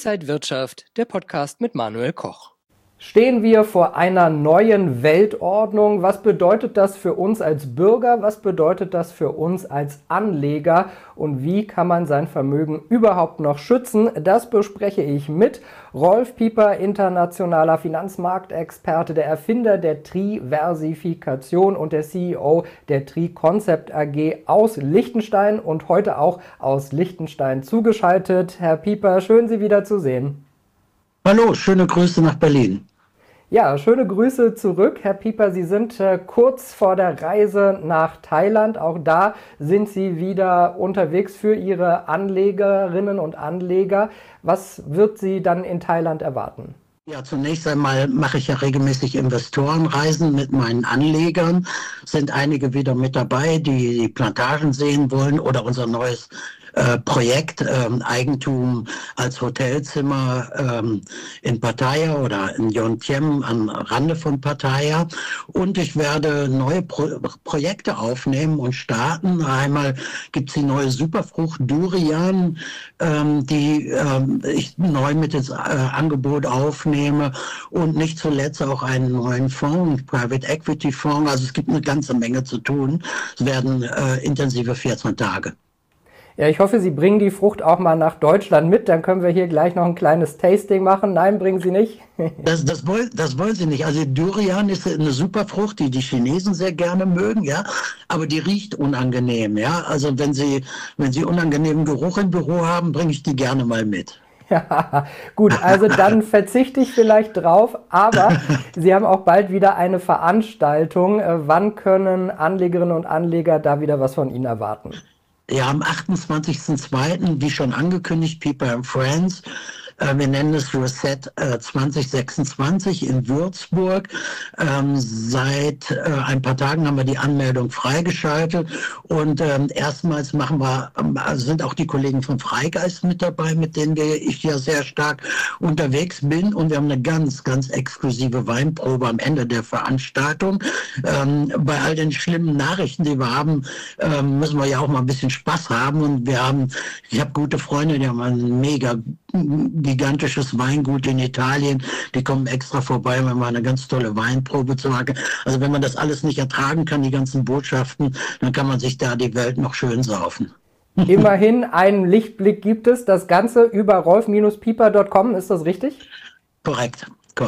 Inside Wirtschaft, der Podcast mit Manuel Koch. Stehen wir vor einer neuen Weltordnung? Was bedeutet das für uns als Bürger? Was bedeutet das für uns als Anleger? Und wie kann man sein Vermögen überhaupt noch schützen? Das bespreche ich mit Rolf Pieper, internationaler Finanzmarktexperte, der Erfinder der Triversifikation und der CEO der Tri-Concept AG aus Liechtenstein und heute auch aus Liechtenstein zugeschaltet. Herr Pieper, schön, Sie wiederzusehen. Hallo, schöne Grüße nach Berlin. Ja, schöne Grüße zurück. Herr Pieper, Sie sind kurz vor der Reise nach Thailand. Auch da sind Sie wieder unterwegs für Ihre Anlegerinnen und Anleger. Was wird Sie dann in Thailand erwarten? Ja, zunächst einmal mache ich ja regelmäßig Investorenreisen mit meinen Anlegern. Sind einige wieder mit dabei, die die Plantagen sehen wollen oder unser neues Projekt Eigentum als Hotelzimmer in Pattaya oder in Yonthiem am Rande von Pattaya. Und ich werde neue Projekte aufnehmen und starten. Einmal gibt es die neue Superfrucht Durian, die ich neu mit ins Angebot aufnehme. Und nicht zuletzt auch einen neuen Fonds, Private Equity Fonds. Also es gibt eine ganze Menge zu tun. Es werden intensive 14 Tage. Ja, ich hoffe, Sie bringen die Frucht auch mal nach Deutschland mit. Dann können wir hier gleich noch ein kleines Tasting machen. Nein, bringen Sie nicht? Das wollen Sie nicht. Also Durian ist eine super Frucht, die die Chinesen sehr gerne mögen, ja. Aber die riecht unangenehm, ja. Also wenn Sie unangenehmen Geruch im Büro haben, bringe ich die gerne mal mit. Ja, gut, also dann verzichte ich vielleicht drauf, aber Sie haben auch bald wieder eine Veranstaltung. Wann können Anlegerinnen und Anleger da wieder was von Ihnen erwarten? Ja, am 28.02., wie schon angekündigt, Pieper and Friends. Wir nennen es Reset 2026 in Würzburg. Seit ein paar Tagen haben wir die Anmeldung freigeschaltet und erstmals sind auch die Kollegen von Freigeist mit dabei, mit denen ich ja sehr stark unterwegs bin, und wir haben eine ganz, ganz exklusive Weinprobe am Ende der Veranstaltung. Bei all den schlimmen Nachrichten, die wir haben, müssen wir ja auch mal ein bisschen Spaß haben, und ich habe gute Freunde, die haben ein mega gigantisches Weingut in Italien, die kommen extra vorbei, um mal eine ganz tolle Weinprobe zu machen. Also wenn man das alles nicht ertragen kann, die ganzen Botschaften, dann kann man sich da die Welt noch schön saufen. Immerhin einen Lichtblick gibt es, das Ganze über rolf-pieper.com, ist das richtig? Korrekt.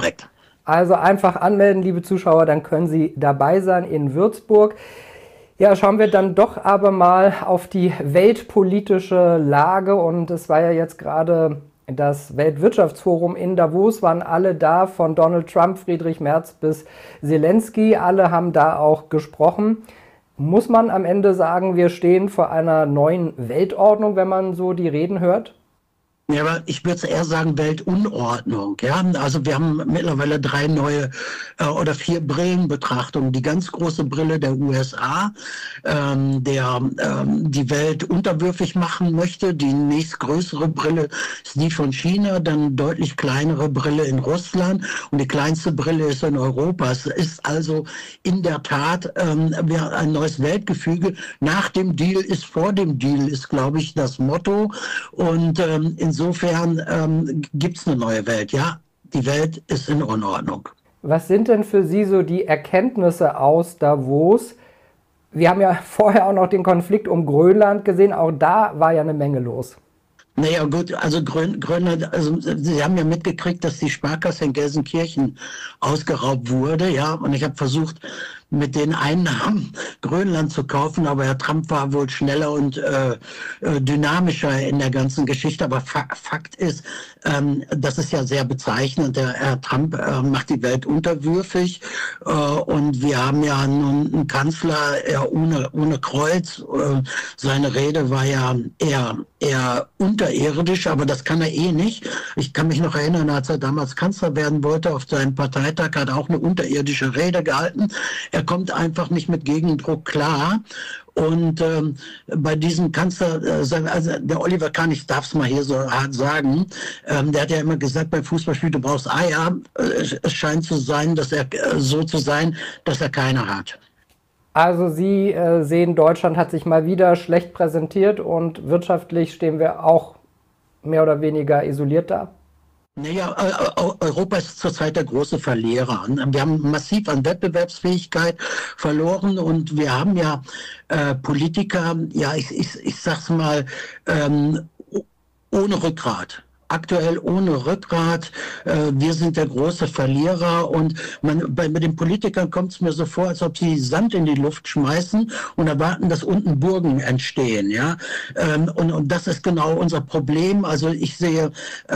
Also einfach anmelden, liebe Zuschauer, dann können Sie dabei sein in Würzburg. Ja, schauen wir dann doch aber mal auf die weltpolitische Lage, und es war ja jetzt gerade das Weltwirtschaftsforum in Davos, waren alle da, von Donald Trump, Friedrich Merz bis Zelensky, alle haben da auch gesprochen. Muss man am Ende sagen, wir stehen vor einer neuen Weltordnung, wenn man so die Reden hört? Ja, aber ich würde eher sagen Weltunordnung. Ja, also wir haben mittlerweile 3 neue oder 4 Brillenbetrachtungen. Die ganz große Brille der USA, der die Welt unterwürfig machen möchte. Die nächstgrößere Brille ist die von China, dann deutlich kleinere Brille in Russland, und die kleinste Brille ist in Europa. Es ist also in der Tat ein neues Weltgefüge. Nach dem Deal ist vor dem Deal, ist, glaube ich, das Motto. Und insofern gibt es eine neue Welt, ja. Die Welt ist in Unordnung. Was sind denn für Sie so die Erkenntnisse aus Davos? Wir haben ja vorher auch noch den Konflikt um Grönland gesehen, auch da war ja eine Menge los. Naja gut, also Grönland, also Sie haben ja mitgekriegt, dass die Sparkasse in Gelsenkirchen ausgeraubt wurde, ja, und ich habe versucht, mit den Einnahmen Grönland zu kaufen, aber Herr Trump war wohl schneller und dynamischer in der ganzen Geschichte. Aber Fakt ist, das ist ja sehr bezeichnend. Der Herr Trump macht die Welt unterwürfig, und wir haben ja nun einen Kanzler ohne Kreuz. Seine Rede war ja eher unterirdisch, aber das kann er eh nicht. Ich kann mich noch erinnern, als er damals Kanzler werden wollte, auf seinem Parteitag hat er auch eine unterirdische Rede gehalten. Er kommt einfach nicht mit Gegendruck klar. Und bei diesem Kanzler, also der Oliver Kahn, ich darf es mal hier so hart sagen, der hat ja immer gesagt, beim Fußballspiel, du brauchst Eier. Es scheint zu sein, dass er keine hat. Also Sie sehen, Deutschland hat sich mal wieder schlecht präsentiert und wirtschaftlich stehen wir auch mehr oder weniger isoliert da? Naja, Europa ist zurzeit der große Verlierer. Wir haben massiv an Wettbewerbsfähigkeit verloren und wir haben ja Politiker, ja, ich sag's mal, ohne Rückgrat. Aktuell ohne Rückgrat. Wir sind der große Verlierer und bei den Politikern kommt es mir so vor, als ob sie Sand in die Luft schmeißen und erwarten, dass unten Burgen entstehen. Ja? Und das ist genau unser Problem. Also ich sehe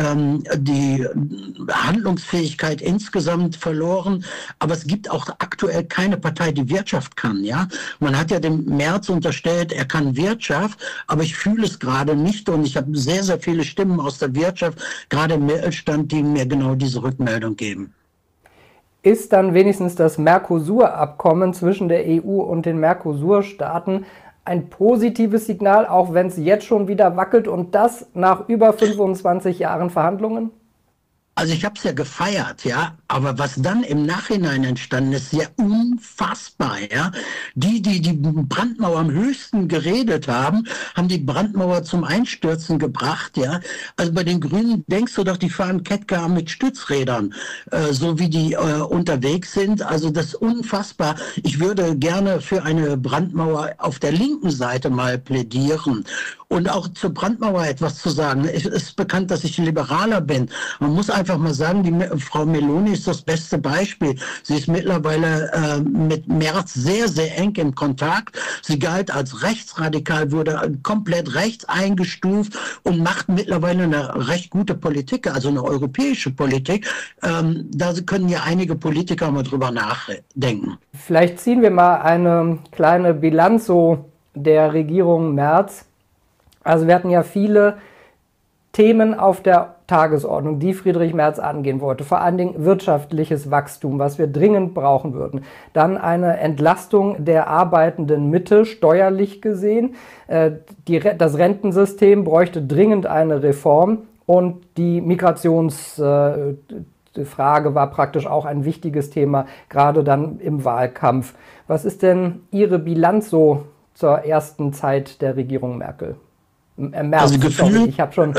die Handlungsfähigkeit insgesamt verloren, aber es gibt auch aktuell keine Partei, die Wirtschaft kann. Ja? Man hat ja dem Merz unterstellt, er kann Wirtschaft, aber ich fühle es gerade nicht und ich habe sehr, sehr viele Stimmen aus der Wirtschaft, gerade im Mittelstand, die mir genau diese Rückmeldung geben. Ist dann wenigstens das Mercosur-Abkommen zwischen der EU und den Mercosur-Staaten ein positives Signal, auch wenn es jetzt schon wieder wackelt und das nach über 25 Jahren Verhandlungen? Also ich habe es ja gefeiert, ja, aber was dann im Nachhinein entstanden ist, ja unfassbar, ja. Die Brandmauer am höchsten geredet haben, haben die Brandmauer zum Einstürzen gebracht, ja. Also bei den Grünen denkst du doch, die fahren Kettcar mit Stützrädern, so wie die unterwegs sind. Also das ist unfassbar. Ich würde gerne für eine Brandmauer auf der linken Seite mal plädieren. Und auch zur Brandmauer etwas zu sagen. Es ist bekannt, dass ich Liberaler bin. Man muss einfach mal sagen, die Frau Meloni ist das beste Beispiel. Sie ist mittlerweile mit Merz sehr, sehr eng im Kontakt. Sie galt als rechtsradikal, wurde komplett rechts eingestuft und macht mittlerweile eine recht gute Politik, also eine europäische Politik. Da können ja einige Politiker mal drüber nachdenken. Vielleicht ziehen wir mal eine kleine Bilanz so der Regierung Merz. Also wir hatten ja viele Themen auf der Tagesordnung, die Friedrich Merz angehen wollte. Vor allen Dingen wirtschaftliches Wachstum, was wir dringend brauchen würden. Dann eine Entlastung der arbeitenden Mitte, steuerlich gesehen. Das Rentensystem bräuchte dringend eine Reform und die Migrationsfrage war praktisch auch ein wichtiges Thema, gerade dann im Wahlkampf. Was ist denn Ihre Bilanz so zur ersten Zeit der Regierung Merkel? Merz, also gefühlt, ich habe schon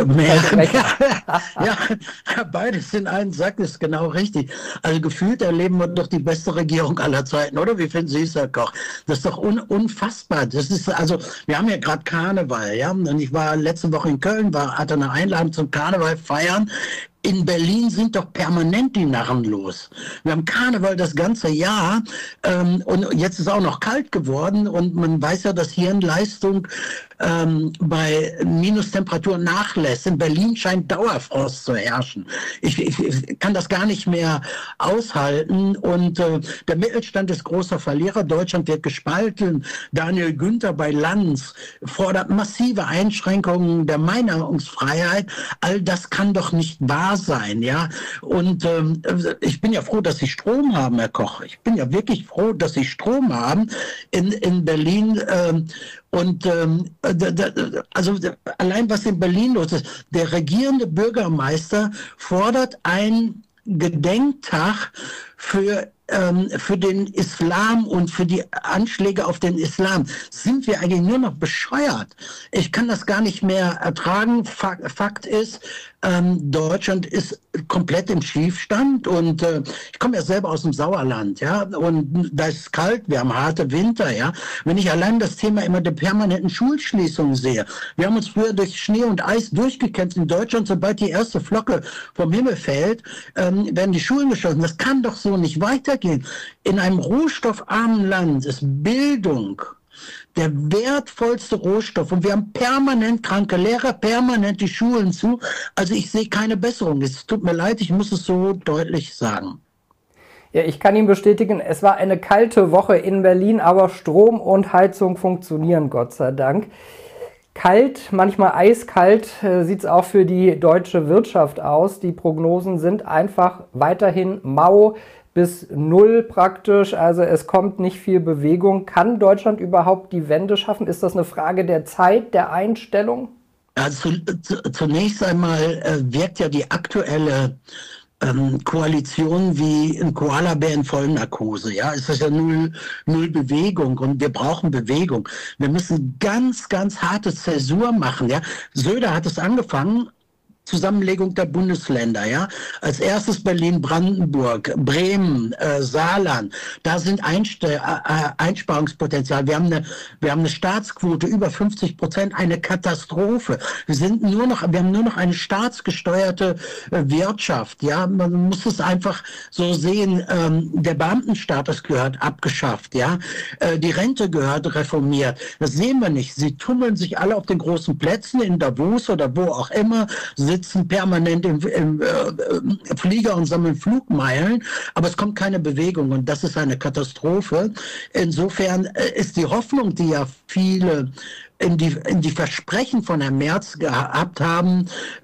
ja, beides in einen Sack ist genau richtig. Also gefühlt erleben wir doch die beste Regierung aller Zeiten, oder? Wie finden Sie es, Herr Koch? Das ist doch unfassbar. Das ist also, wir haben ja gerade Karneval, ja. Und ich war letzte Woche in Köln, hatte eine Einladung zum Karneval feiern. In Berlin sind doch permanent die Narren los. Wir haben Karneval das ganze Jahr und jetzt ist auch noch kalt geworden und man weiß ja, dass Hirnleistung bei Minustemperaturen nachlässt. In Berlin scheint Dauerfrost zu herrschen. Ich kann das gar nicht mehr aushalten und der Mittelstand ist großer Verlierer. Deutschland wird gespalten. Daniel Günther bei Lanz fordert massive Einschränkungen der Meinungsfreiheit. All das kann doch nicht wahr sein, ja. Und ich bin ja froh, dass Sie Strom haben, Herr Koch. Ich bin ja wirklich froh, dass Sie Strom haben in Berlin. Also allein was in Berlin los ist, der regierende Bürgermeister fordert einen Gedenktag für den Islam und für die Anschläge auf den Islam. Sind wir eigentlich nur noch bescheuert? Ich kann das gar nicht mehr ertragen. Fakt ist, Deutschland ist komplett im Schiefstand und ich komme ja selber aus dem Sauerland, ja, und da ist es kalt, wir haben harte Winter, ja. Wenn ich allein das Thema immer der permanenten Schulschließung sehe, wir haben uns früher durch Schnee und Eis durchgekämpft in Deutschland, sobald die erste Flocke vom Himmel fällt, werden die Schulen geschlossen. Das kann doch so nicht weitergehen. In einem rohstoffarmen Land ist Bildung der wertvollste Rohstoff und wir haben permanent kranke Lehrer, permanent die Schulen zu. Also ich sehe keine Besserung. Es tut mir leid, ich muss es so deutlich sagen. Ja, ich kann Ihnen bestätigen, es war eine kalte Woche in Berlin, aber Strom und Heizung funktionieren, Gott sei Dank. Kalt, manchmal eiskalt sieht es auch für die deutsche Wirtschaft aus. Die Prognosen sind einfach weiterhin mau bis null praktisch. Also es kommt nicht viel Bewegung. Kann Deutschland überhaupt die Wende schaffen? Ist das eine Frage der Zeit, der Einstellung? Also zunächst einmal wirkt ja die aktuelle Koalition wie ein Koalabär in Vollnarkose. Ja, es ist ja null Bewegung und wir brauchen Bewegung. Wir müssen ganz, ganz harte Zäsur machen. Ja, Söder hat es angefangen. Zusammenlegung der Bundesländer, ja. Als erstes Berlin-Brandenburg, Bremen, Saarland. Da sind Einsparungspotenzial. Wir haben eine Staatsquote über 50%, eine Katastrophe. Wir haben nur noch eine staatsgesteuerte Wirtschaft, ja. Man muss es einfach so sehen. Der Beamtenstatus gehört abgeschafft, ja. Die Rente gehört reformiert. Das sehen wir nicht. Sie tummeln sich alle auf den großen Plätzen in Davos oder wo auch immer, sitzen permanent im Flieger und sammeln Flugmeilen, aber es kommt keine Bewegung und das ist eine Katastrophe. Insofern ist die Hoffnung, die ja viele in die Versprechen von Herrn Merz gehabt haben,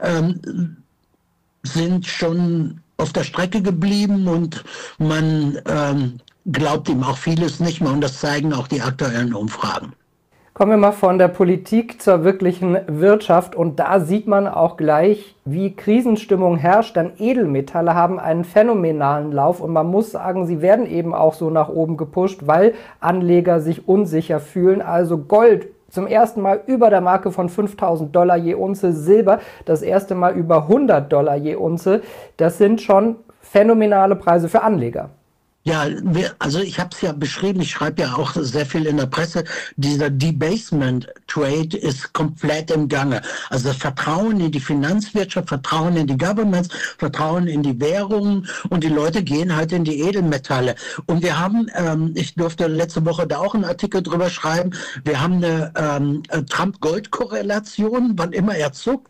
sind schon auf der Strecke geblieben und man glaubt ihm auch vieles nicht mehr und das zeigen auch die aktuellen Umfragen. Kommen wir mal von der Politik zur wirklichen Wirtschaft und da sieht man auch gleich, wie Krisenstimmung herrscht, denn Edelmetalle haben einen phänomenalen Lauf und man muss sagen, sie werden eben auch so nach oben gepusht, weil Anleger sich unsicher fühlen. Also Gold zum ersten Mal über der Marke von $5.000 je Unze, Silber das erste Mal über $100 je Unze. Das sind schon phänomenale Preise für Anleger. Ja, also ich habe es ja beschrieben, ich schreibe ja auch sehr viel in der Presse, dieser Debasement-Trade ist komplett im Gange. Also das Vertrauen in die Finanzwirtschaft, Vertrauen in die Governments, Vertrauen in die Währungen und die Leute gehen halt in die Edelmetalle. Und wir haben, ich durfte letzte Woche da auch einen Artikel drüber schreiben, wir haben eine Trump-Gold-Korrelation, wann immer er zuckt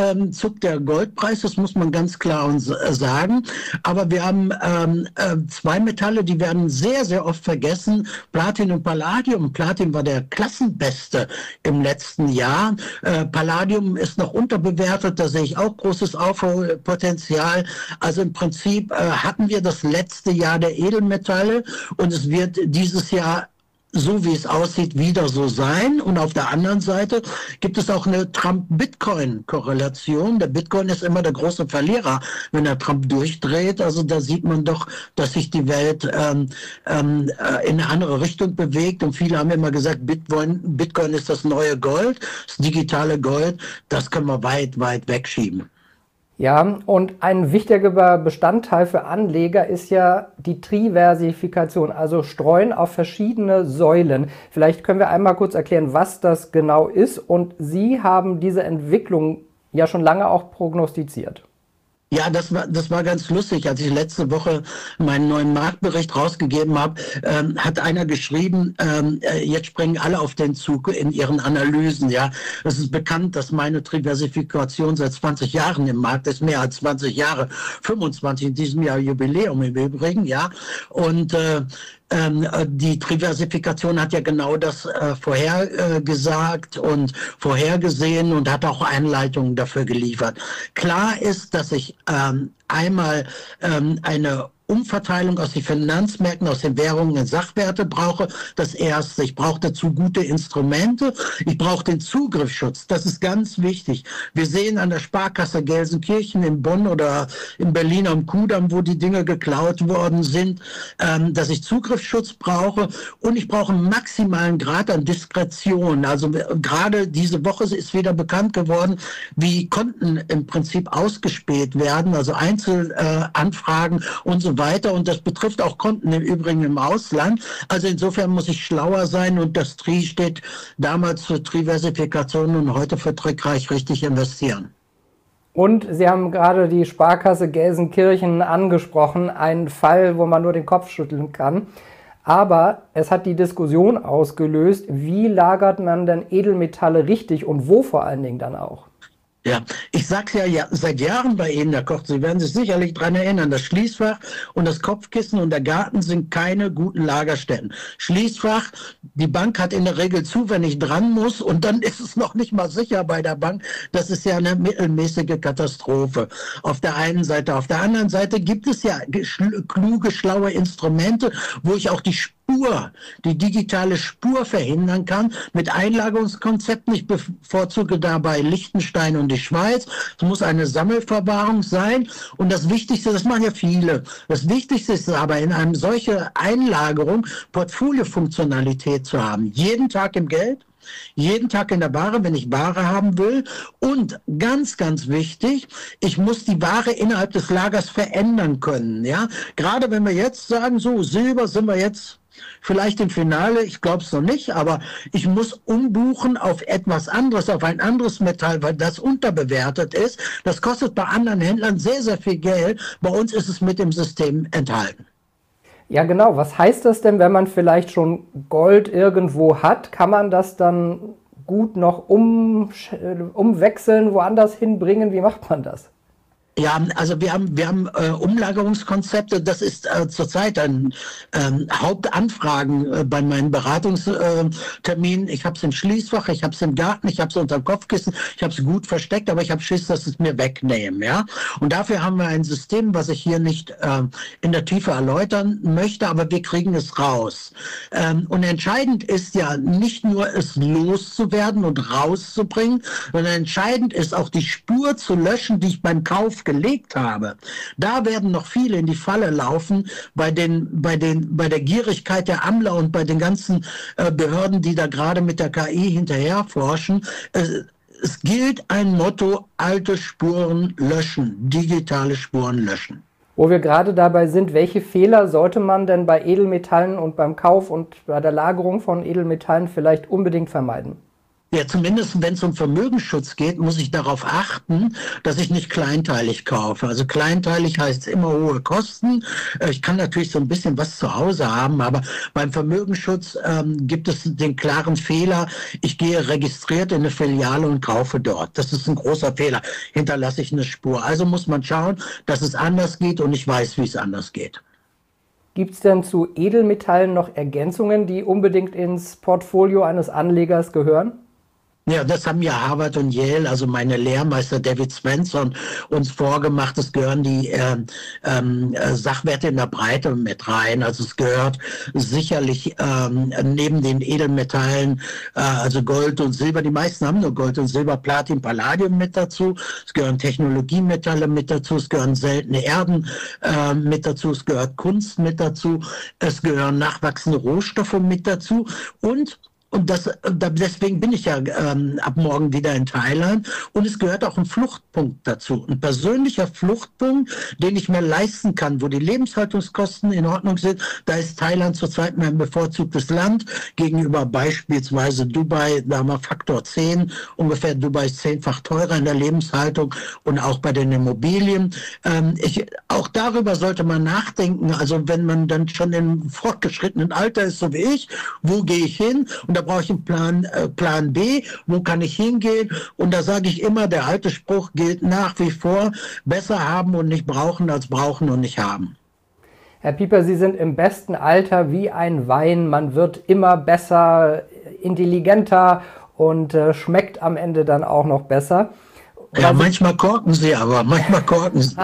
der Goldpreis, das muss man ganz klar sagen. Aber wir haben zwei Metalle, die werden sehr, sehr oft vergessen. Platin und Palladium. Platin war der Klassenbeste im letzten Jahr. Palladium ist noch unterbewertet. Da sehe ich auch großes Aufholpotenzial. Also im Prinzip hatten wir das letzte Jahr der Edelmetalle und es wird dieses Jahr, so wie es aussieht, wieder so sein. Und auf der anderen Seite gibt es auch eine Trump-Bitcoin-Korrelation. Der Bitcoin ist immer der große Verlierer, wenn der Trump durchdreht. Also da sieht man doch, dass sich die Welt in eine andere Richtung bewegt. Und viele haben immer gesagt, Bitcoin ist das neue Gold, das digitale Gold. Das können wir weit, weit wegschieben. Ja, und ein wichtiger Bestandteil für Anleger ist ja die Diversifikation, also Streuen auf verschiedene Säulen. Vielleicht können wir einmal kurz erklären, was das genau ist. Und Sie haben diese Entwicklung ja schon lange auch prognostiziert. Ja, das war ganz lustig. Als ich letzte Woche meinen neuen Marktbericht rausgegeben habe, hat einer geschrieben, jetzt springen alle auf den Zug in ihren Analysen. Ja, es ist bekannt, dass meine Diversifikation seit 20 Jahren im Markt ist, mehr als 20 Jahre, 25 in diesem Jahr Jubiläum im Übrigen, ja. Und die Diversifikation hat ja genau das vorhergesagt und vorhergesehen und hat auch Einleitungen dafür geliefert. Klar ist, dass ich einmal eine Umverteilung aus den Finanzmärkten, aus den Währungen in Sachwerte brauche. Das Erste, ich brauche dazu gute Instrumente. Ich brauche den Zugriffsschutz. Das ist ganz wichtig. Wir sehen an der Sparkasse Gelsenkirchen in Bonn oder in Berlin am Kudamm, wo die Dinge geklaut worden sind, dass ich Zugriffsschutz brauche und ich brauche einen maximalen Grad an Diskretion. Also gerade diese Woche ist wieder bekannt geworden, wie Konten im Prinzip ausgespäht werden, also Einzelanfragen und so weiter. Und das betrifft auch Konten im Übrigen im Ausland. Also insofern muss ich schlauer sein und das Tri steht damals für Diversifikation und heute für trickreich richtig investieren. Und Sie haben gerade die Sparkasse Gelsenkirchen angesprochen, ein Fall, wo man nur den Kopf schütteln kann. Aber es hat die Diskussion ausgelöst, wie lagert man denn Edelmetalle richtig und wo vor allen Dingen dann auch? Ja, ich sag's ja seit Jahren bei Ihnen, Herr Koch, Sie werden sich sicherlich daran erinnern, das Schließfach und das Kopfkissen und der Garten sind keine guten Lagerstätten. Schließfach, die Bank hat in der Regel zu, wenn ich dran muss und dann ist es noch nicht mal sicher bei der Bank. Das ist ja eine mittelmäßige Katastrophe auf der einen Seite. Auf der anderen Seite gibt es ja kluge, schlaue Instrumente, wo ich auch die digitale Spur verhindern kann mit Einlagerungskonzepten. Ich bevorzuge dabei Liechtenstein und die Schweiz. Es muss eine Sammelverwahrung sein. Und das Wichtigste, das machen ja viele, das Wichtigste ist aber in einem solche Einlagerung Portfoliofunktionalität zu haben. Jeden Tag im Geld. Jeden Tag in der Ware, wenn ich Ware haben will. Und ganz, ganz wichtig, ich muss die Ware innerhalb des Lagers verändern können. Ja, gerade wenn wir jetzt sagen, so Silber sind wir jetzt vielleicht im Finale, ich glaube es noch nicht, aber ich muss umbuchen auf etwas anderes, auf ein anderes Metall, weil das unterbewertet ist. Das kostet bei anderen Händlern sehr, sehr viel Geld. Bei uns ist es mit dem System enthalten. Ja, genau. Was heißt das denn, wenn man vielleicht schon Gold irgendwo hat? Kann man das dann gut noch umwechseln, woanders hinbringen? Wie macht man das? Ja, also wir haben Umlagerungskonzepte. Das ist zurzeit ein Hauptanfragen bei meinen Beratungsterminen. Ich habe es im Schließfach, ich habe es im Garten, ich habe es unter dem Kopfkissen, ich habe es gut versteckt, aber ich habe Schiss, dass es mir wegnehmen. Ja, und dafür haben wir ein System, was ich hier nicht in der Tiefe erläutern möchte, aber wir kriegen es raus. Und entscheidend ist ja nicht nur es loszuwerden und rauszubringen, sondern entscheidend ist auch die Spur zu löschen, die ich beim Kauf gelegt habe. Da werden noch viele in die Falle laufen bei der Gierigkeit der Ammler und bei den ganzen Behörden, die da gerade mit der KI hinterher forschen. Es gilt ein Motto: alte Spuren löschen, digitale Spuren löschen. Wo wir gerade dabei sind, welche Fehler sollte man denn bei Edelmetallen und beim Kauf und bei der Lagerung von Edelmetallen vielleicht unbedingt vermeiden? Ja, zumindest wenn es um Vermögensschutz geht, muss ich darauf achten, dass ich nicht kleinteilig kaufe. Also kleinteilig heißt immer hohe Kosten. Ich kann natürlich so ein bisschen was zu Hause haben, aber beim Vermögensschutz gibt es den klaren Fehler: ich gehe registriert in eine Filiale und kaufe dort. Das ist ein großer Fehler. Hinterlasse ich eine Spur. Also muss man schauen, dass es anders geht, und ich weiß, wie es anders geht. Gibt es denn zu Edelmetallen noch Ergänzungen, die unbedingt ins Portfolio eines Anlegers gehören? Ja, das haben ja Harvard und Yale, also meine Lehrmeister David Swenson, uns vorgemacht. Es gehören die Sachwerte in der Breite mit rein. Also es gehört sicherlich neben den Edelmetallen, also Gold und Silber. Die meisten haben nur Gold und Silber, Platin, Palladium mit dazu. Es gehören Technologiemetalle mit dazu. Es gehören seltene Erden mit dazu. Es gehört Kunst mit dazu. Es gehören nachwachsende Rohstoffe mit dazu. Und deswegen bin ich ja ab morgen wieder in Thailand. Und es gehört auch ein Fluchtpunkt dazu. Ein persönlicher Fluchtpunkt, den ich mir leisten kann, wo die Lebenshaltungskosten in Ordnung sind. Da ist Thailand zurzeit mein bevorzugtes Land gegenüber beispielsweise Dubai. Da haben wir Faktor 10. Ungefähr Dubai ist 10-fach teurer in der Lebenshaltung und auch bei den Immobilien. Auch darüber sollte man nachdenken. Also wenn man dann schon im fortgeschrittenen Alter ist, so wie ich, wo gehe ich hin? Und da brauche ich einen Plan B, wo kann ich hingehen? Und da sage ich immer, der alte Spruch gilt nach wie vor: besser haben und nicht brauchen, als brauchen und nicht haben. Herr Pieper, Sie sind im besten Alter wie ein Wein. Man wird immer besser, intelligenter und schmeckt am Ende dann auch noch besser. Ja, manchmal korken Sie, aber manchmal korken Sie.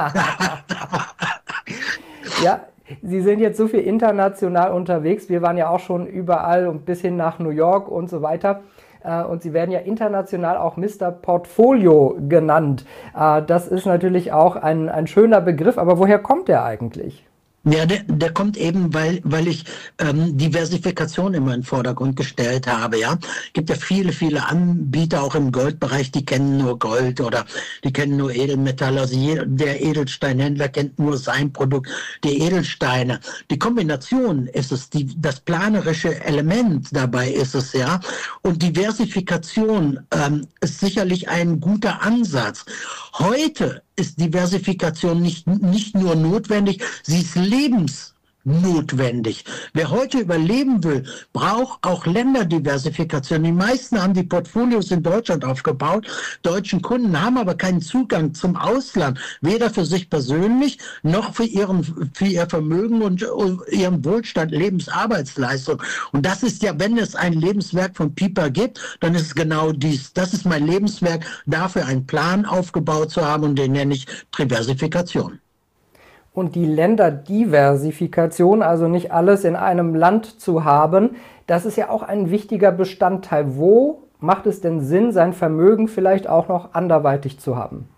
Ja, Sie sind jetzt so viel international unterwegs. Wir waren ja auch schon überall und bis hin nach New York und so weiter. Und Sie werden ja international auch Mr. Portfolio genannt. Das ist natürlich auch ein schöner Begriff, aber woher kommt der eigentlich? Ja, der kommt eben, weil ich Diversifikation immer in den Vordergrund gestellt habe. Ja, gibt ja viele Anbieter auch im Goldbereich, die kennen nur Gold oder die kennen nur Edelmetalle. Also der Edelsteinhändler kennt nur sein Produkt, die Edelsteine. Die Kombination ist es, das planerische Element dabei ist es, ja. Und Diversifikation ist sicherlich ein guter Ansatz. Heute ist Diversifikation nicht nur notwendig, sie ist lebensnotwendig. Wer heute überleben will, braucht auch Länderdiversifikation. Die meisten haben die Portfolios in Deutschland aufgebaut, deutschen Kunden, haben aber keinen Zugang zum Ausland, weder für sich persönlich noch für ihr Vermögen und ihren Wohlstand, Lebensarbeitsleistung. Und das ist ja, wenn es ein Lebenswerk von Pieper gibt, dann ist es genau dies. Das ist mein Lebenswerk, dafür einen Plan aufgebaut zu haben, und den nenne ich Diversifikation. Und die Länderdiversifikation, also nicht alles in einem Land zu haben, das ist ja auch ein wichtiger Bestandteil. Wo macht es denn Sinn, sein Vermögen vielleicht auch noch anderweitig zu haben?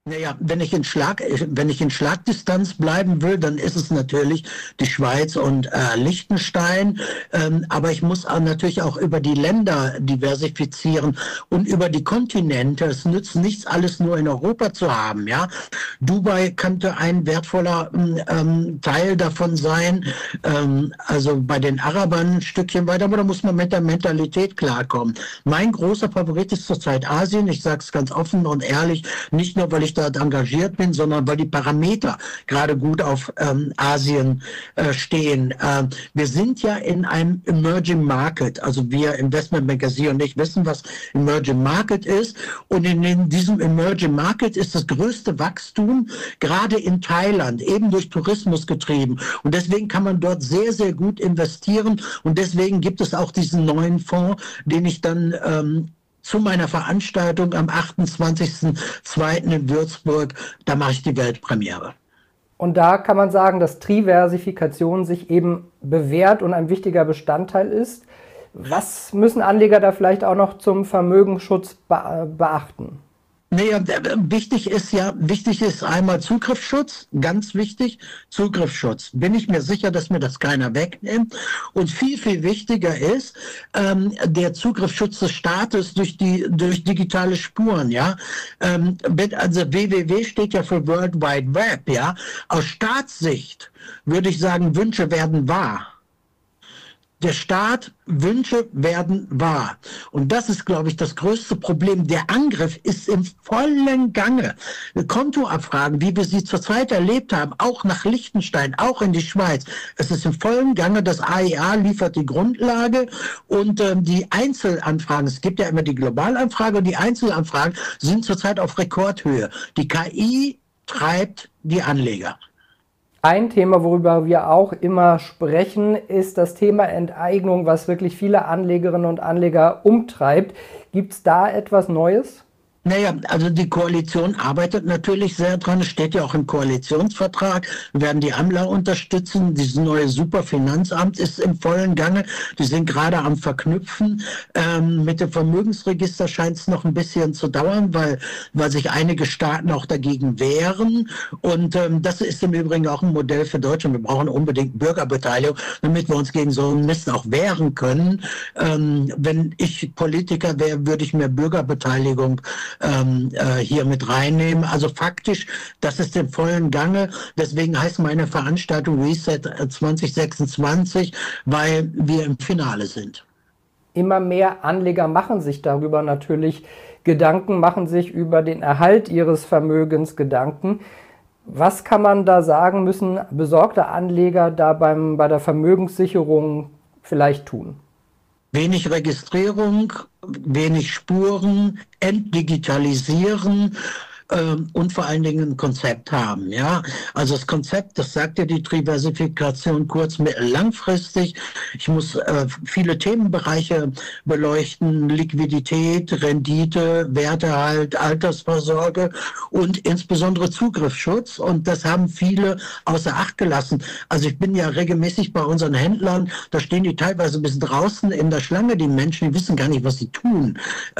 Naja, wenn ich in Schlagdistanz bleiben will, dann ist es natürlich die Schweiz und Liechtenstein. Aber ich muss natürlich auch über die Länder diversifizieren und über die Kontinente. Es nützt nichts, alles nur in Europa zu haben. Ja, Dubai könnte ein wertvoller Teil davon sein. Also bei den Arabern ein Stückchen weiter, aber da muss man mit der Mentalität klarkommen. Mein großer Favorit ist zurzeit Asien. Ich sage es ganz offen und ehrlich, nicht nur, weil ich dort engagiert bin, sondern weil die Parameter gerade gut auf Asien stehen. Wir sind ja in einem Emerging Market, also wir Investment Magazine und ich wissen, was Emerging Market ist. Und in diesem Emerging Market ist das größte Wachstum gerade in Thailand, eben durch Tourismus getrieben. Und deswegen kann man dort sehr, sehr gut investieren. Und deswegen gibt es auch diesen neuen Fonds, den ich dann zu meiner Veranstaltung am 28.02. in Würzburg, da mache ich die Weltpremiere. Und da kann man sagen, dass Diversifikation sich eben bewährt und ein wichtiger Bestandteil ist. Was müssen Anleger da vielleicht auch noch zum Vermögensschutz beachten? Naja, wichtig ist einmal Zugriffsschutz, ganz wichtig, Zugriffsschutz. Bin ich mir sicher, dass mir das keiner wegnimmt. Und viel, viel wichtiger ist der Zugriffsschutz des Staates durch digitale Spuren, ja. Also WWW steht ja für World Wide Web, ja. Aus Staatssicht würde ich sagen, Wünsche werden wahr. Der Staat, Wünsche werden wahr. Und das ist, glaube ich, das größte Problem. Der Angriff ist im vollen Gange. Kontoabfragen, wie wir sie zurzeit erlebt haben, auch nach Liechtenstein, auch in die Schweiz. Es ist im vollen Gange. Das AIA liefert die Grundlage und die Einzelanfragen, es gibt ja immer die Globalanfrage und die Einzelanfragen sind zurzeit auf Rekordhöhe. Die KI treibt die Anleger. Ein Thema, worüber wir auch immer sprechen, ist das Thema Enteignung, was wirklich viele Anlegerinnen und Anleger umtreibt. Gibt es da etwas Neues? Naja, also die Koalition arbeitet natürlich sehr dran. Es steht ja auch im Koalitionsvertrag. Wir werden die AMLA unterstützen. Dieses neue Superfinanzamt ist im vollen Gange. Die sind gerade am Verknüpfen. Mit dem Vermögensregister scheint es noch ein bisschen zu dauern, weil sich einige Staaten auch dagegen wehren. Und das ist im Übrigen auch ein Modell für Deutschland. Wir brauchen unbedingt Bürgerbeteiligung, damit wir uns gegen so einen Mist auch wehren können. Wenn ich Politiker wäre, würde ich mehr Bürgerbeteiligung hier mit reinnehmen. Also faktisch, das ist im vollen Gange. Deswegen heißt meine Veranstaltung Reset 2026, weil wir im Finale sind. Immer mehr Anleger machen sich darüber natürlich Gedanken, machen sich über den Erhalt ihres Vermögens Gedanken. Was kann man da sagen, müssen besorgte Anleger da bei der Vermögenssicherung vielleicht tun? Wenig Registrierung, wenig Spuren, entdigitalisieren und vor allen Dingen ein Konzept haben. Ja, also das Konzept, das sagt ja die Diversifikation kurz-, mittel-, langfristig. Ich muss viele Themenbereiche beleuchten: Liquidität, Rendite, Werterhalt, Altersvorsorge und insbesondere Zugriffsschutz. Und das haben viele außer Acht gelassen. Also ich bin ja regelmäßig bei unseren Händlern, da stehen die teilweise bis draußen in der Schlange, die Menschen, die wissen gar nicht, was sie tun.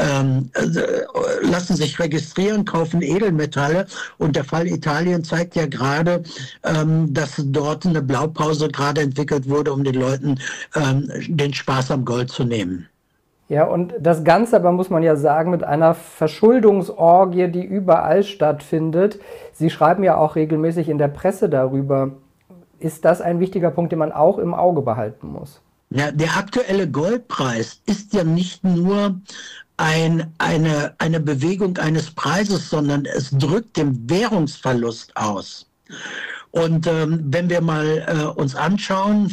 Lassen sich registrieren, kaufen Edelmetalle, und der Fall Italien zeigt ja gerade, dass dort eine Blaupause gerade entwickelt wurde, um den Leuten den Spaß am Gold zu nehmen. Ja, und das Ganze aber, muss man ja sagen, mit einer Verschuldungsorgie, die überall stattfindet. Sie schreiben ja auch regelmäßig in der Presse darüber. Ist das ein wichtiger Punkt, den man auch im Auge behalten muss? Ja, der aktuelle Goldpreis ist ja nicht nur eine Bewegung eines Preises, sondern es drückt den Währungsverlust aus. Und wenn wir mal uns anschauen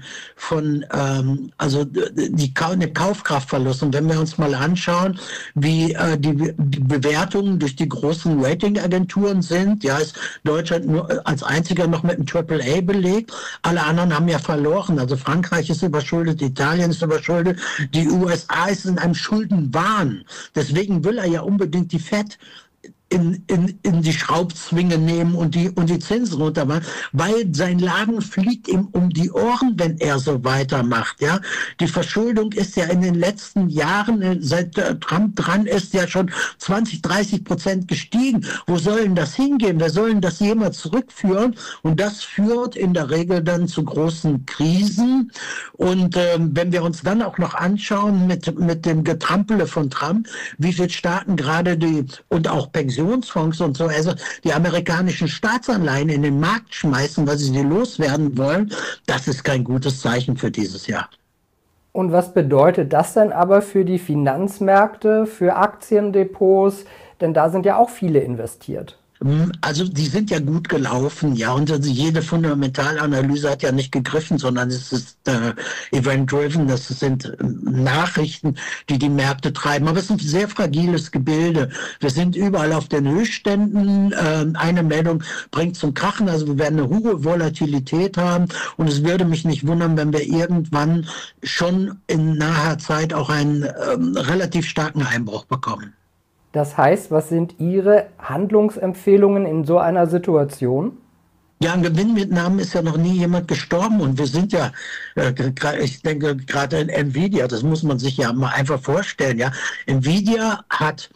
also den Kaufkraftverlust, und wenn wir uns mal anschauen, wie die Bewertungen durch die großen Ratingagenturen sind, ja, ist Deutschland nur als einziger noch mit einem AAA belegt. Alle anderen haben ja verloren. Also Frankreich ist überschuldet, Italien ist überschuldet, die USA ist in einem Schuldenwahn. Deswegen will er ja unbedingt die FED in die Schraubzwinge nehmen und die Zinsen runter machen, weil sein Laden fliegt ihm um die Ohren, wenn er so weitermacht. Ja, die Verschuldung ist ja in den letzten Jahren, seit Trump dran ist, ja schon 20-30% gestiegen. Wo soll denn das hingehen? Wer soll denn das jemals zurückführen? Und das führt in der Regel dann zu großen Krisen. Und wenn wir uns dann auch noch anschauen mit dem Getrampele von Trump, wie viele Staaten gerade und auch Pensionsfonds und so, also die amerikanischen Staatsanleihen in den Markt schmeißen, weil sie die loswerden wollen, das ist kein gutes Zeichen für dieses Jahr. Und was bedeutet das denn aber für die Finanzmärkte, für Aktiendepots? Denn da sind ja auch viele investiert. Also die sind ja gut gelaufen, ja, und also jede Fundamentalanalyse hat ja nicht gegriffen, sondern es ist event-driven, das sind Nachrichten, die Märkte treiben, aber es ist ein sehr fragiles Gebilde. Wir sind überall auf den Höchstständen, eine Meldung bringt zum Krachen, also wir werden eine hohe Volatilität haben und es würde mich nicht wundern, wenn wir irgendwann schon in naher Zeit auch einen relativ starken Einbruch bekommen. Das heißt, was sind Ihre Handlungsempfehlungen in so einer Situation? Ja, an Gewinnmitnahmen ist ja noch nie jemand gestorben und wir sind ja, ich denke gerade in Nvidia, das muss man sich ja mal einfach vorstellen, ja. Nvidia hat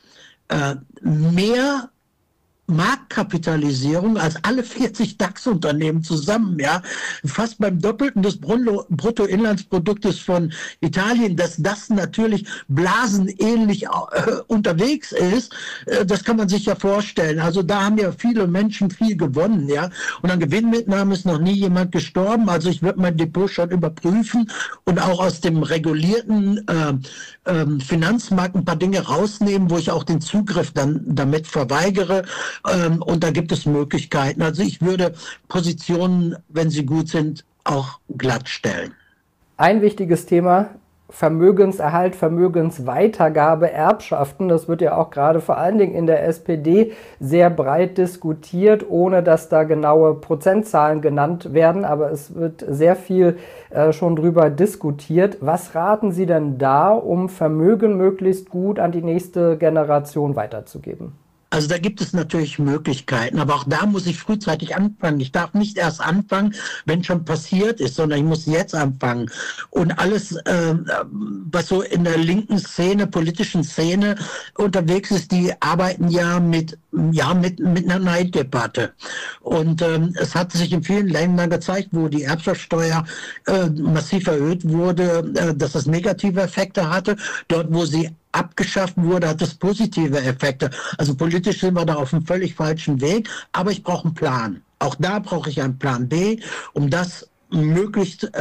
mehr Marktkapitalisierung als alle 40 DAX-Unternehmen zusammen, ja, fast beim Doppelten des Bruttoinlandsproduktes von Italien, dass das natürlich blasenähnlich unterwegs ist, das kann man sich ja vorstellen. Also da haben ja viele Menschen viel gewonnen, ja, und an Gewinnmitnahmen ist noch nie jemand gestorben, also ich würde mein Depot schon überprüfen und auch aus dem regulierten Finanzmarkt ein paar Dinge rausnehmen, wo ich auch den Zugriff dann damit verweigere. Und da gibt es Möglichkeiten. Also ich würde Positionen, wenn sie gut sind, auch glatt stellen. Ein wichtiges Thema: Vermögenserhalt, Vermögensweitergabe, Erbschaften. Das wird ja auch gerade vor allen Dingen in der SPD sehr breit diskutiert, ohne dass da genaue Prozentzahlen genannt werden. Aber es wird sehr viel schon drüber diskutiert. Was raten Sie denn da, um Vermögen möglichst gut an die nächste Generation weiterzugeben? Also da gibt es natürlich Möglichkeiten, aber auch da muss ich frühzeitig anfangen. Ich darf nicht erst anfangen, wenn schon passiert ist, sondern ich muss jetzt anfangen. Und alles, was so in der linken Szene, politischen Szene unterwegs ist, die arbeiten ja mit einer Neiddebatte. Und es hat sich in vielen Ländern gezeigt, wo die Erbschaftssteuer massiv erhöht wurde, dass es negative Effekte hatte. Dort, wo sie abgeschafft wurde, hat es positive Effekte. Also politisch sind wir da auf einem völlig falschen Weg, aber ich brauche einen Plan. Auch da brauche ich einen Plan B, um das möglichst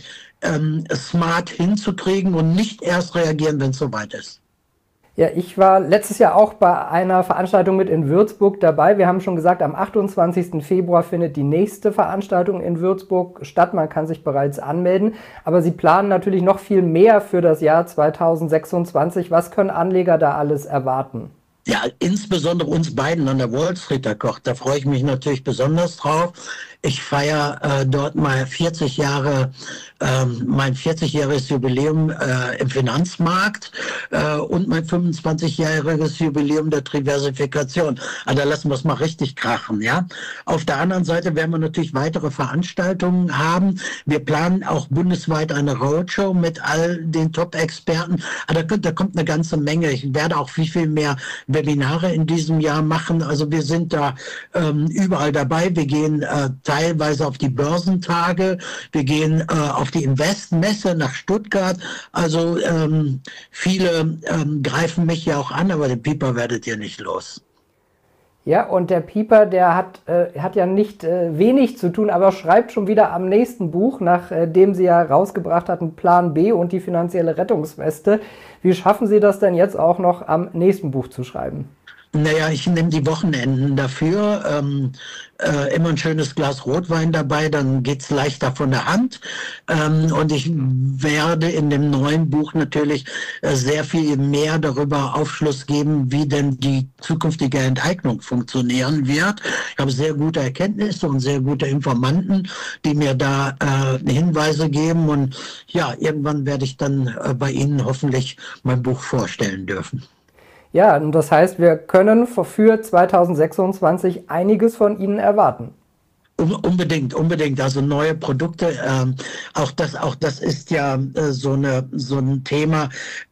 smart hinzukriegen und nicht erst reagieren, wenn es soweit ist. Ja, ich war letztes Jahr auch bei einer Veranstaltung mit in Würzburg dabei. Wir haben schon gesagt, am 28. Februar findet die nächste Veranstaltung in Würzburg statt. Man kann sich bereits anmelden. Aber Sie planen natürlich noch viel mehr für das Jahr 2026. Was können Anleger da alles erwarten? Ja, insbesondere uns beiden an der Wall Street, Herr Koch, da freue ich mich natürlich besonders drauf. Ich feiere dort mal 40 Jahre, mein 40-jähriges Jubiläum im Finanzmarkt und mein 25-jähriges Jubiläum der Diversifikation. Also da lassen wir es mal richtig krachen, ja. Auf der anderen Seite werden wir natürlich weitere Veranstaltungen haben. Wir planen auch bundesweit eine Roadshow mit all den Top-Experten. Also da kommt eine ganze Menge. Ich werde auch viel mehr Webinare in diesem Jahr machen. Also wir sind da überall dabei. Wir gehen teilweise auf die Börsentage. Wir gehen auf die Investmesse nach Stuttgart. Also viele greifen mich ja auch an, aber den Pieper werdet ihr nicht los. Ja, und der Pieper, der hat ja nicht wenig zu tun, aber schreibt schon wieder am nächsten Buch, nachdem Sie ja rausgebracht hatten, Plan B und die finanzielle Rettungsweste. Wie schaffen Sie das denn jetzt auch noch am nächsten Buch zu schreiben? Naja, ich nehme die Wochenenden dafür, immer ein schönes Glas Rotwein dabei, dann geht's leichter von der Hand. Und ich werde in dem neuen Buch natürlich sehr viel mehr darüber Aufschluss geben, wie denn die zukünftige Enteignung funktionieren wird. Ich habe sehr gute Erkenntnisse und sehr gute Informanten, die mir da Hinweise geben. Und ja, irgendwann werde ich dann bei Ihnen hoffentlich mein Buch vorstellen dürfen. Ja, und das heißt, wir können für 2026 einiges von Ihnen erwarten. Unbedingt. Also neue Produkte. Auch das ist ja so ein Thema.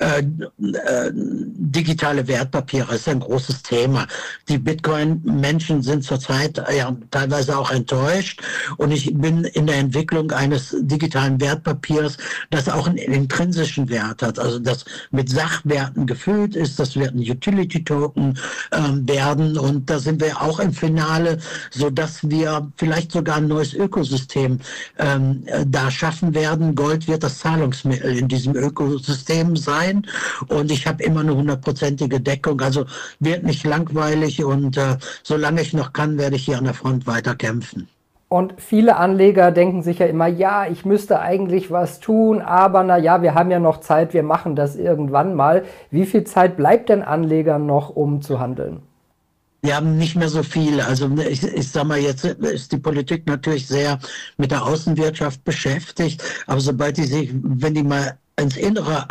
Digitale Wertpapiere ist ein großes Thema. Die Bitcoin-Menschen sind zurzeit ja teilweise auch enttäuscht. Und ich bin in der Entwicklung eines digitalen Wertpapiers, das auch einen intrinsischen Wert hat. Also das mit Sachwerten gefüllt ist. Das wird ein Utility-Token werden. Und da sind wir auch im Finale, so dass wir vielleicht sogar ein neues Ökosystem da schaffen werden. Gold wird das Zahlungsmittel in diesem Ökosystem sein und ich habe immer eine 100%ige Deckung, also wird nicht langweilig und solange ich noch kann, werde ich hier an der Front weiter kämpfen. Und viele Anleger denken sich ja immer, ja, ich müsste eigentlich was tun, aber naja, wir haben ja noch Zeit, wir machen das irgendwann mal. Wie viel Zeit bleibt denn Anlegern noch, um zu handeln? Wir haben nicht mehr so viel. Also ich sag mal, jetzt ist die Politik natürlich sehr mit der Außenwirtschaft beschäftigt. Aber sobald wenn die mal ins Innere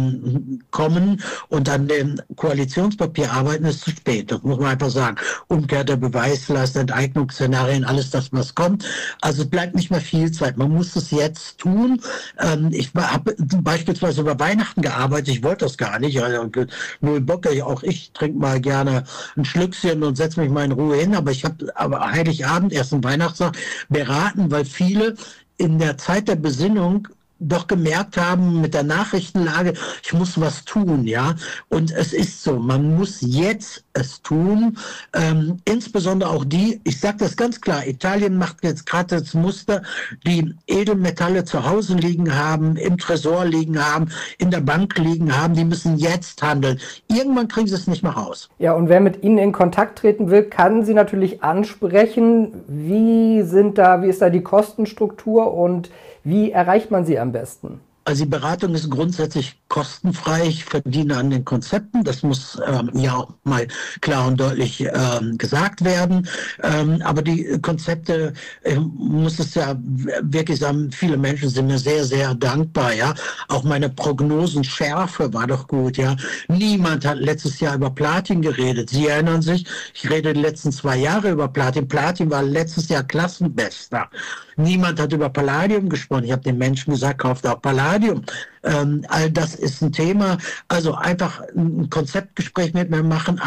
kommen und an dem Koalitionspapier arbeiten, ist zu spät. Das muss man einfach sagen. Umkehrter Beweislast, Enteignungsszenarien, alles das, was kommt. Also es bleibt nicht mehr viel Zeit. Man muss es jetzt tun. Ich habe beispielsweise über Weihnachten gearbeitet. Ich wollte das gar nicht. Also, null Bock. Auch ich trinke mal gerne ein Schlückchen und setze mich mal in Ruhe hin. Aber ich habe Heiligabend, ersten Weihnachtstag, beraten, weil viele in der Zeit der Besinnung doch gemerkt haben mit der Nachrichtenlage, ich muss was tun, ja. Und es ist so, man muss jetzt es tun. Insbesondere auch ich sage das ganz klar, Italien macht jetzt gerade das Muster, die Edelmetalle zu Hause liegen haben, im Tresor liegen haben, in der Bank liegen haben, die müssen jetzt handeln. Irgendwann kriegen sie es nicht mehr raus. Ja, und wer mit Ihnen in Kontakt treten will, kann Sie natürlich ansprechen. Wie ist da die Kostenstruktur und wie erreicht man Sie am besten? Also die Beratung ist grundsätzlich kostenfrei. Ich verdiene an den Konzepten. Das muss ja auch mal klar und deutlich gesagt werden. Aber die Konzepte muss es ja wirklich sagen, viele Menschen sind mir sehr, sehr dankbar. Ja, auch meine Prognosenschärfe war doch gut. Ja, niemand hat letztes Jahr über Platin geredet. Sie erinnern sich, ich rede die letzten 2 Jahre über Platin. Platin war letztes Jahr Klassenbester. Niemand hat über Palladium gesprochen. Ich habe den Menschen gesagt, kauft auch Palladium. All das ist ein Thema. Also einfach ein Konzeptgespräch mit mir machen,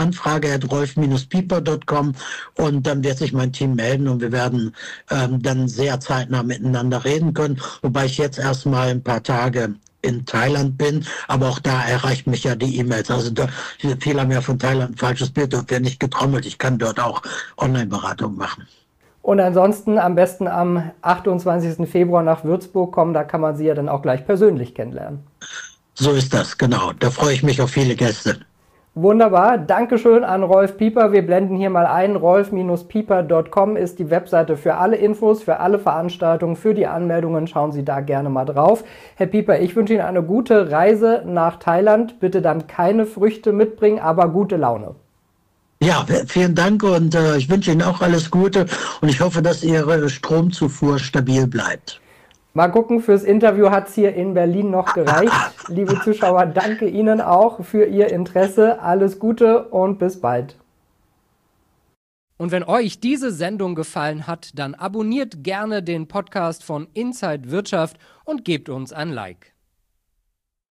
anfrage@rolf-pieper.com und dann wird sich mein Team melden und wir werden dann sehr zeitnah miteinander reden können. Wobei ich jetzt erstmal ein paar Tage in Thailand bin, aber auch da erreicht mich ja die E-Mails. Also viele haben ja von Thailand ein falsches Bild, dort wird nicht getrommelt. Ich kann dort auch Online-Beratung machen. Und ansonsten am besten am 28. Februar nach Würzburg kommen, da kann man Sie ja dann auch gleich persönlich kennenlernen. So ist das, genau. Da freue ich mich auf viele Gäste. Wunderbar, Dankeschön an Rolf Pieper. Wir blenden hier mal ein, rolf-pieper.com ist die Webseite für alle Infos, für alle Veranstaltungen, für die Anmeldungen. Schauen Sie da gerne mal drauf. Herr Pieper, ich wünsche Ihnen eine gute Reise nach Thailand. Bitte dann keine Früchte mitbringen, aber gute Laune. Ja, vielen Dank und ich wünsche Ihnen auch alles Gute und ich hoffe, dass Ihre Stromzufuhr stabil bleibt. Mal gucken, fürs Interview hat es hier in Berlin noch gereicht. Liebe Zuschauer, danke Ihnen auch für Ihr Interesse. Alles Gute und bis bald. Und wenn euch diese Sendung gefallen hat, dann abonniert gerne den Podcast von Inside Wirtschaft und gebt uns ein Like.